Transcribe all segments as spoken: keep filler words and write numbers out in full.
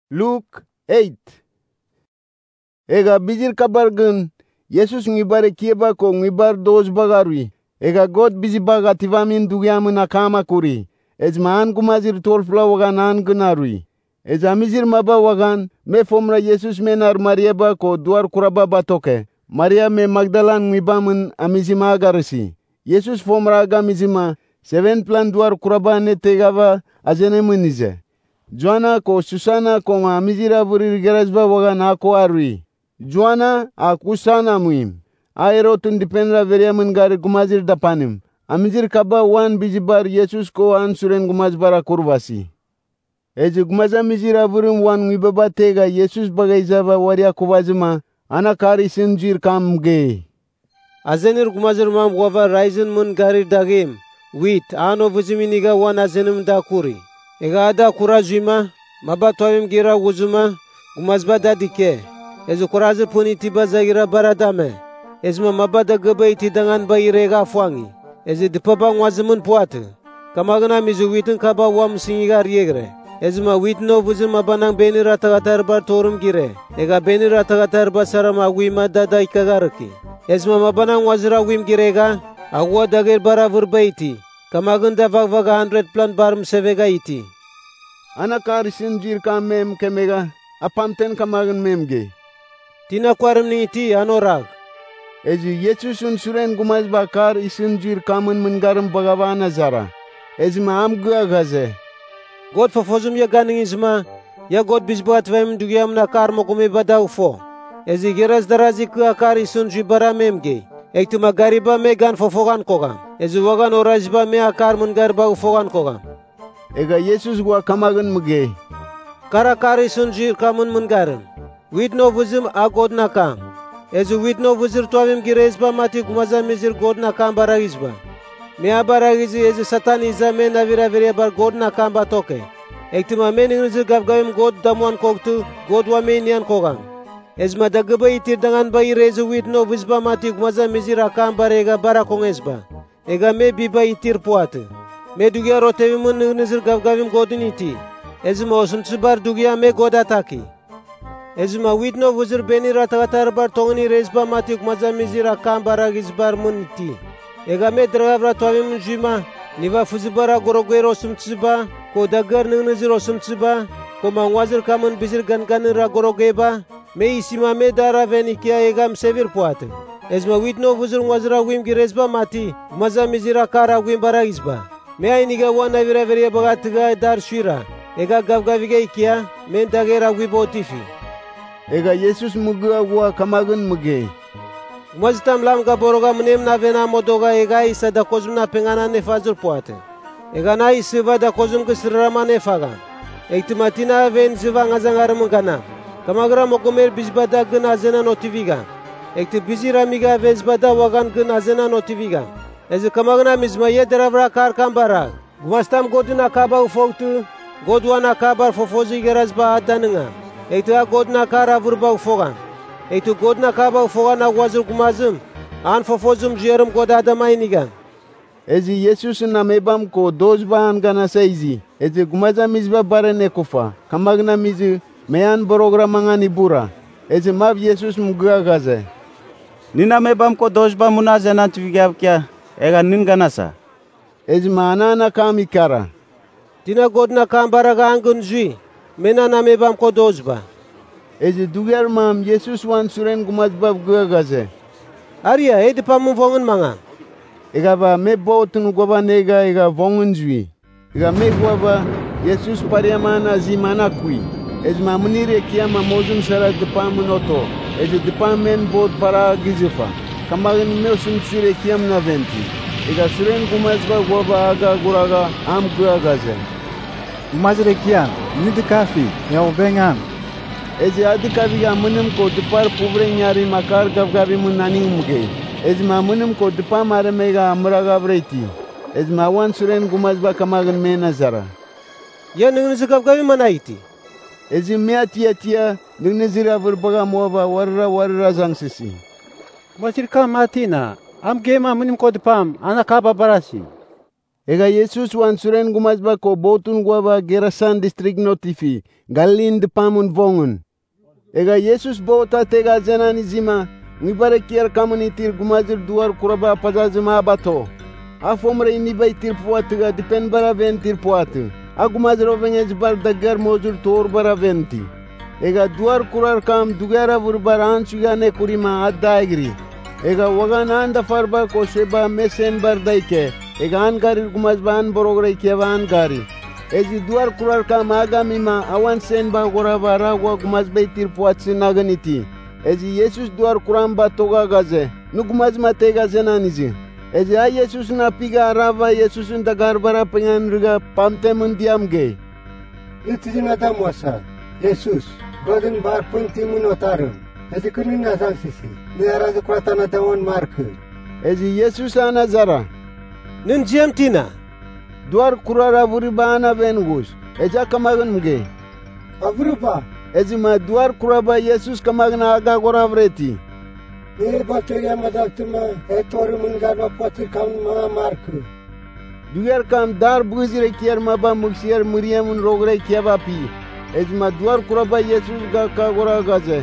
Luke eight. Ega bijir kabar gun Yesus ngibare kieba ko ngibar dos bagarui. Ega God bizi baga tivamin dugyamun akama kuri. Ezma an gumazir tolfla wagan an gunarui. Eza mizir maba wagan me fomra Yesus menar Maria ba ko duar kuraba batoke. Maria me Magdalan ngibamun amizima agarisi. Yesus fomra aga mizima seven plan duar kuraba ne tegava azene munize. Joana ko Susana ko amizira burir gerasba wagan ako arui. Joana a kusana muim. Aero tun dipendra veriamun gari gumazir dapanim. Amizir kaba wan bijibar Yesus ko an suren gumazbara kurvasi. Ezi gumaza mizira burim wan ngibaba tega Yesus bagaizava waria kubazima anakari sinjir kamge. Azenir gumazir mam wava raisin mun gari dagim. Wit ano vuziminiga wan azenim da kuri. Ega ada kurazima maba toim gira wuzuma gumazba da dike. Ezu kurazir puni tiba zagira baradame. Ezma maba da gaba iti dengan ba irega fuangi. Ezi dipabang wazimun puatu. Kamagana mizu witin kaba wam singiga riegre. Ezma witno vuzim mabanang beni ratagatar bar torum gire. Ega beni ratagatar basarama wima dada ikagaraki. Ezma mabanang wazira wim girega. Agwa dagir bara vurbaiti. Kamaganda vagvaga hundred plan barum sevega iti. Anakari sinjir kam mem kemega apamten kamagan memge. Tina kwarum ni iti anorag. Ezi Yesusun suren gumaz bakar isinjir kamun mengaram bagavana zara. Ezi ma am gua gaze. God fofozum ya ganing izma. Ya God bisbuat vem dugiam na kar mokume badau fo. Ezi geras darazi ku akar isinjir bara memge. Ektu magariba me gan fofogan kogam. Ezi wagan orajba me akar mengarba ufogan kogam. Ega Yesus gua kamagan mege. Kara kar isinjir kamun mengaram. Widno vuzim a God na kam. Ezu widno vuzir tuavim giresba mati gumaza mizir God na kam baragizba. Mea baragizi ezu satan iza me navira viria bar God na kam batoke. Ektima me ningrizir gavgavim God damuan kogtu God wa me nian kogam. Ezma dagaba itir dangan ba irezu widno vuzba mati gumaza mizir akam barega barakongesba. Ega me biba itir puatu. Me dugia rotevimun ningrizir gavgavim Godin iti. Ezma osumtsibar dugia me God ataki. Ezma widno vuzir beni ratagatar bar tongni resba matik maza mizira kambara gizbar muniti. Ega me dragavra tuavim jima niva fuzibara gorogwero sumtsiba ko dagar ningziro sumtsiba ko mangwazir kamun bizir ganganira gorogeba me isima me dara venikia egam sevir puate. Ezma widno vuzir ngwazira wim giresba mati maza mizira kara wim bara gizba. Me ainiga wana vira veria bagatiga dar shira. Ega gavgaviga ikia me dagera wibotifi. Ega Yesus muga gua kamagan muge. Mazitam lam ga boroga mnem na vena modoga ega isa da kozum na pengana ne fazur poate. Ega na isiva da kozum kusirama ne faga. Ektimatina ven ziva ngazangar mungana. Kamagra mokomer bizbada gna zena notiviga. Ekti bizira miga vezbada wagan gna zena notiviga. Ezi kamagna mizma ye deravra kar kambara. Gumastam godina kaba ufoktu. Godwana kabar fofozi gerazba adanunga. Ektu a God na kara vurba ufogan. Ektu God na kaba ufogan a wazir gumazum. An fofozum jerum God adama inigan. Ezi Yesus na mebam ko dozba an gana saizi. Ezi gumaza mizba barene kufa. Kamagna mizi meyan borogra mangani bura. Ezi mav Yesus mga gaze. Nina mebam ko dozba munaze na tvigab kya. Ega ninganasa. Ezi maanana kami kara. Tina God na kambaraga angun zui. Mena na mebam ko dozba. Ezi dugar mam Yesus wan suren gumazbab gagaze. Aria edi pamun vongun manga. Ega ba me botun goba nega ega vongun zui. Ega me goba Yesus pariamana zimana kui. Ezi mamunire kiyama mozum sara dipamun oto. Ezi dipamen bot para gizifa. Kamagin me sumtsire kiyam na venti. Ega suren gumazbab goba aga guraga am gagaze. Mazre kian, nid kafi, ya ubengan. Ezi adi kafi ya munim ko dipar pubre nyari makar gavgavi munani umuge. Ezi ma munim ko dipa mare mega amra gavreti. Ezi ma wan suren gumazba kamagan mena zara. Ya ningnizi gavgavi manaiti. Ezi mea tia tia ningnizira vurbaga moba warra warra zangsisi. Masirka matina, am gema munim ko dipam, anakaba barasi. Ega Yesus wan suren gumazba ko botun guaba Gerasan distrik notifi, Galilin de pamun vongun. Ega Yesus bota tega zenan izima, ngibare kier kamunitir gumazir duar kuraba pazazima abato. Afomre inibai tirpuatiga dipen bara ven tirpuatu. Agumazir ovenyej bar dagar mojur tor bara venti. Ega duar kurar kam dugara vurbar ansuga ne kurima addaigri. Ega wagan anda farba ko sheba mesen bar daike. Ega angari gumazba an borogre kieva angari. Ezi duar kurar kam agamima awan sen ba gora baragwa gumazbe tirpuatsi naganiti. Ezi Yesus duar kuram ba toga gaze. Nugumazma tega zenanizi. Ezi a Yesus na piga arava Yesus nda garbara pengan riga pamte mundiamge. Itizina damosa. Yesus, godin bar punti munotarum. Ezi kunin nazang sisi. Ni arazi kuratana dawon marku. Ezi Yesus anazara. Nun jiem tina. Duar kurara vuriba ana vengus. Eja kamagan mge. Avruba. Ezi ma duar kuraba Yesus kamagna aga gora vreti. Ni bakteria madaktuma etoru mungarba potir kam ma marku. Duar kam dar buzire kier maba muksier muriamun rogre kiaba pi. Ezi ma duar kuraba Yesus ga ka gora gaze.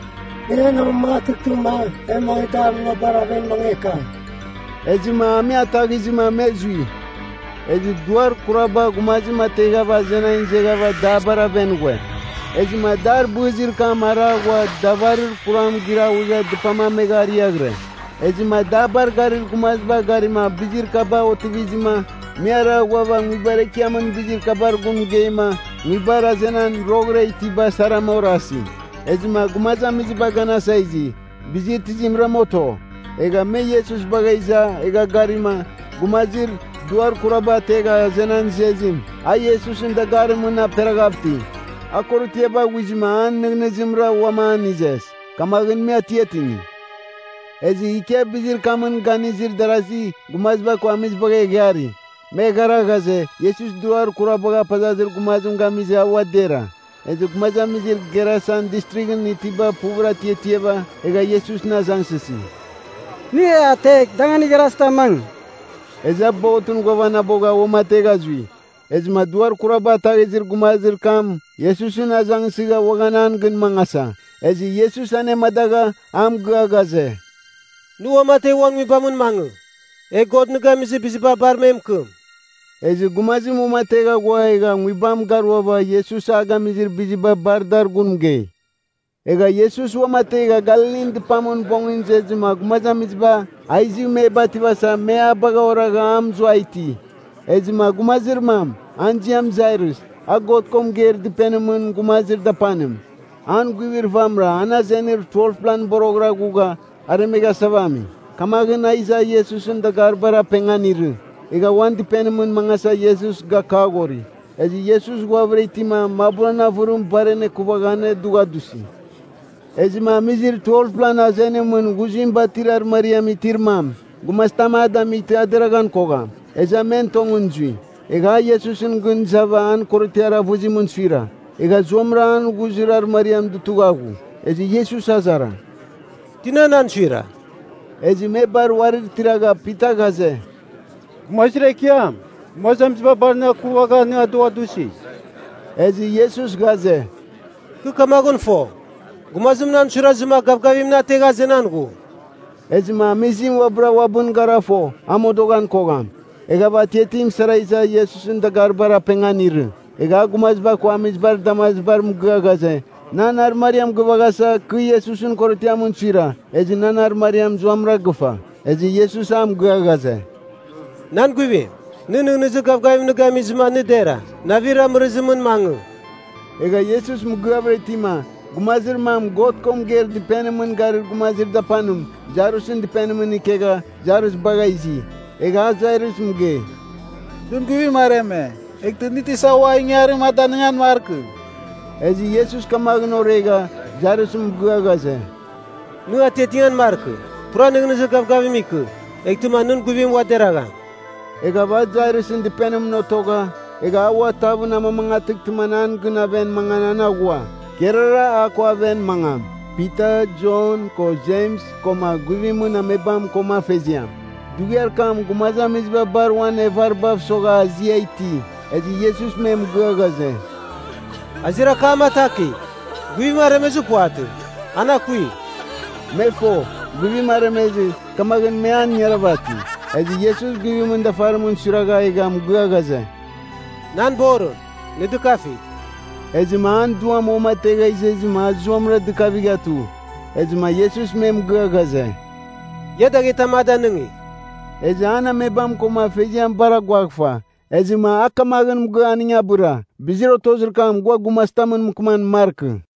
Eno matuktuma emo dar no baraven mangeka. Ezi ma ami atagizi ma mezui. Ezi duar kuraba gumazima tegava zena injegava dabara vengwe. Ezi ma dar buzir kamara wa davarir kuram gira uja dipama megari agre. Ezi ma dabar garir gumazba gari ma bijir kaba otivizima miara wa ngibare kiaman bijir kabar gum geima ngibara zenan rogre itiba saramorasi. Ezi ma gumaza miziba gana saizi bijir tizimra moto. Ega me Yesus bagaiza ega garima gumazir duar kuraba tega zenan zezim a Yesus inda garimuna peragapti akoru tieba wizima an negnezimra wama nizes kamagin me atietini ezi ike bizir kamun ganizir darasi gumazba ko amiz bagay gari me gara gaze Yesus duar kuraba pazazir gumazum gamize awadera ezi gumaza mizir Gerasan districtin nitiba pubra tietieba ega Yesus na zangsisi ni atek dangani gerasta mang. Eza botun govana boga womatega zui. Ez maduar kuraba tagizir gumazir kam. Yesusin azang siga waganan gin mangasa. Ezi Yesus ane madaga am gagaze. Nu wamate wang mi bamun mangu. E god nuga misi bisiba bar memkum. Ezi gumazim womatega goaiga ngwibam garwaba Yesus aga mizir bisiba bardar gunge. Ega Yesus wamatega Galilin di pamun bongin zezima gumaza mizba aizi me bativasa me abaga oraga am zuaiti. Ezima gumazir mam anjiam zairus agot kom ger di penemun gumazir da panem. An guivir vamra ana zenir twelve plan borogra guga aremega savami. Kamagin aiza Yesusun da garbara penganir. Ega wan di penemun mangasa Yesus ga kagori. Ezi Yesus guavreitima mabrana vurum barene kubagane dugadusi. Ezima mizir twelve plan azene mun guzim batirar Mariam itirmam. Gumastama adam itaderagan koga. Eza mentongun zui. Ega Yesusin gun zavaan kortiara vuzimun sira. Ega zomran guzirar Mariam dutugagu. Ezi Yesus azara. Tinanan sira. Ezi mebar warir tiraga pita gaze. Gumazire kiam. Gumazam ziba barna kuwaga ni adua dusi. Ezi Yesus gaze. Kukamagun fo. Gumazim nan shurazima gavgavim na tega zenangu. Ezima mizim wabra wabun garafo amodogan kogam. Ega batietim saraiza Yesusin da garbara penganir. Ega gumazba ko amizbar damazbar mugagaze. Nanar Mariam gubagasa ku Yesusin kortiamun sira. Ezi nanar Mariam zuamra gufa. Ezi Yesus am gugagaze. Nan guvi. Nunu nuzu gavgavim nugamizma nidera. Navira murizimun mangu. Ega Yesus mugavretima. Gumazir mam got kom ger di penemun garir gumazir da panum. Jarusin di penemun ikega jarus bagaizi. Ega zairus mge. Dun kuwi mareme. Ek tuniti sawa ingari madangan marku. Ezi Yesus kamagno rega jarus mgagaze. Nu atetian marku. Pura nuzu gavgavim iku. Ek tumanun guvim waderaga. Ega ba jairusin di penum no toga. Ega awa tabu nama mangatik tumanan guna ben manganana gua. Kerara aku aven mangam. Peter, John, ko James, koma guvimu na mebam koma feziam. Dugiar kam gumaza mizba barwan evar baf soga aziaiti. Ezi Jesus mem gagaze. Azira kama taki. Gui maremezu puate. Ana kui. Mefo, gui maremezi kamagan mean nyaravati. Ezi Jesus gui munda farmun suraga egam gagaze. Nan boron. Nidu kafi. Ezi maan dua moma tega ezi ma zuamra dukavigatu. Ezi ma Jesus mem gagaze. Yeda kita mada nengi. Ezi ana mebam koma fejian bara gwakfa. Ezi ma akamagan mga aninya bura. Biziro tozir kam gwa gumastaman mukman mark.